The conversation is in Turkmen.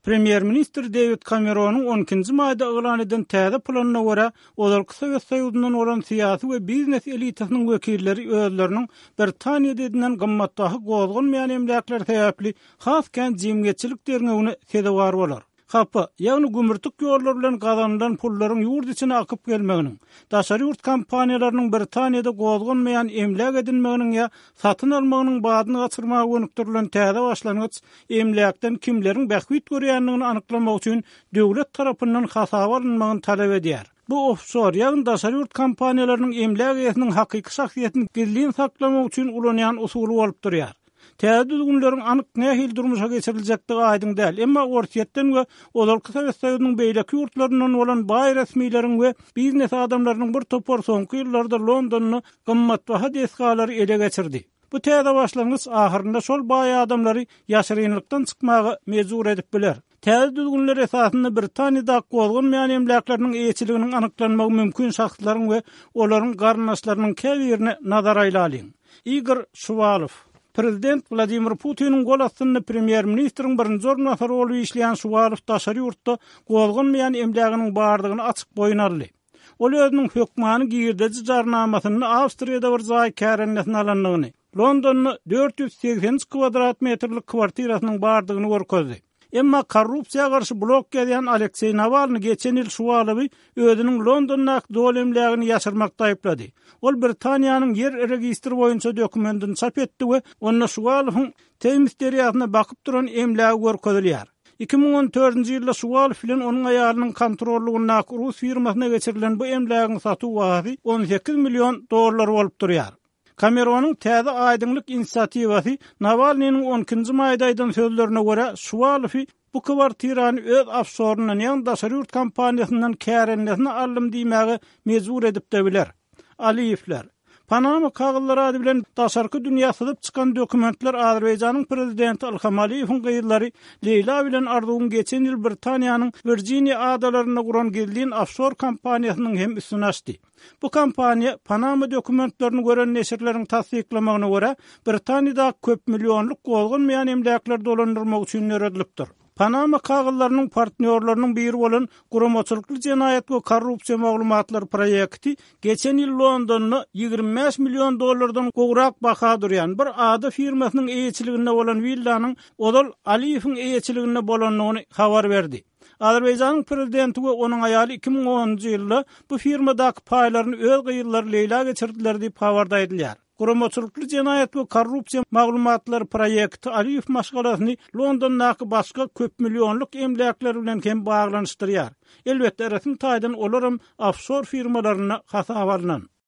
Premier Minister David Cameron'un 12-nji maýda elan eden täze planyna görä, Ozalky Sowet Soýuzynyň bolan syýasy we biznes elitasynyň wekilleri özleriniň Britaniýada edilen gymmatbaha gozgunmaýan emlaklar sebäpli has kän jemgyýetçilik derňegine sedewar bolar. Hapa, ýagny gümürtük ýollar bilen gazanylan pullaryň ýurt içine akyp gelmeginiň, daşary ýurt kompaniýalarynyň Britaniýada gozgunmaýan emlak edinmeginiň ýa satyn almagynyň badyny gaçyrmagy gönükdirilen täze başlanyç emlakdan kimleriň bähwit görýändigini anyklamak üçin döwlet tarapyndan hasaba alynmagyny talap edýär. Bu offshore ýagny daşary ýurt kompaniýalarynyň emlak ýetiniň hakyky şahsiýetini gizlin saklamak üçin ulanýan usuly bolup durýar. Täze düzgünleriň anyk nähil durmuşa geçiriljekdigi aýdyň däl, emma ortaýetden we Ozalky Sowet Soýuzynyň beýleki ýurtlaryndan bolan baý resmiýleriň we biznes adamlarynyň bir topar soňky ýyllarda Londonyny gymmatbaha desgalary ele geçirdi. Bu täze başlanyş ahyrynda şol baý adamlary ýaşyrynlykdan çykmagy mejbur edip biler. Täze düzgünler esasynda Britaniýada gozgunmaýan emlaklarynyň eýçiliginiň anyklanmagy mümkin şahslaryň we olaryň garnaşlarynyň käbirini nazara aýlalyň. Igor Shuvalow Prezident Vladimir Putin'in gol astyny Premier Ministeriň birinji ornafary bolup işleýän Shuvalow daşary ýurtda gozgunmaýan emlagynyň bardygyny açyk boýunarly. Ol özüniň hökmany girdeji jarnamasyny Awstriýada bir zaý kärenletini alanlygyny, Londonyny 480 kvadrat metrlik kwartirasynyň bardygyny görkezdi. Emma korrupsiýa garşy blok gelýän Aleksey Navalny geçen ýyl Shuvalowy özüniň Londondaky dol emlagyny ýaşyrmakda aýplady. Ol Britaniýanyň yer registri boýunça dokumentini çap etdi we onda Shuvalowyň temisteriýatyna bakyp duran emlagi görkezilýär. 2014-nji ýylda Shuvalow bilen onuň aýalynyň kontrollugyna Rus firmasyna geçirilen bu emlagyň satuw bahy 18 milyon dollar bolup durýar. Cameron'un täze aýdyňlyk inisiativasy Navalnyň 12-nji maýdaýdan sözlerine görä Shuvalow bu kwartirany öz afsorundan ýa-da daşary ýurt kompaniýasyndan kärenletini alym diýmäge mejbur edip de biler. Aliyevler Panama kagıllary ady bilen daşarky dünýä syzyp çykan dokumentler Azerbaýjanyň prezidenti Ilham Aliýewiň gyýyllary Leyla bilen Arzuwyň geçen ýyl Britaniýanyň Virginia adalaryna guran geldiğin offshore kompaniýasynyň hem üstüne açdy. Bu kompaniýa Panama dokumentlerini gören neşirleriň tasdiklamagyna görä Britaniýada köp milyonluk gozgunmaýan emlaklar dolandyrmak üçin öredilipdir. Panama kagıllarynyň partnýorlarynyň biri bolan Guramaçylykly jenaýat we korrupsiýa maglumatlary proýekti geçen ýyl Londonyny 25 milyon dollardan gowrak baha durýan bir ady firmasynyň eýçiliginde bolan villanyň Ozal Aliýewiň eýçiliginde bolanlygyny habar berdi. Azerbaýjanyň prezidenti we onuň aýaly 2010-njy ýylda bu firmadaky paýlaryny öz gyýyllary Leyla geçirdiler diýip habarda edilýär. Guramaçylykly jenaýat we korrupsiýa maglumatlary proýekti Aliýew maşgalasyny Londondaky başga köp milyonluk emlaklar bilen hem baglanyşdyrýar. Elbetde resmi taýdan olaram offshore firmalaryna hasap alynan.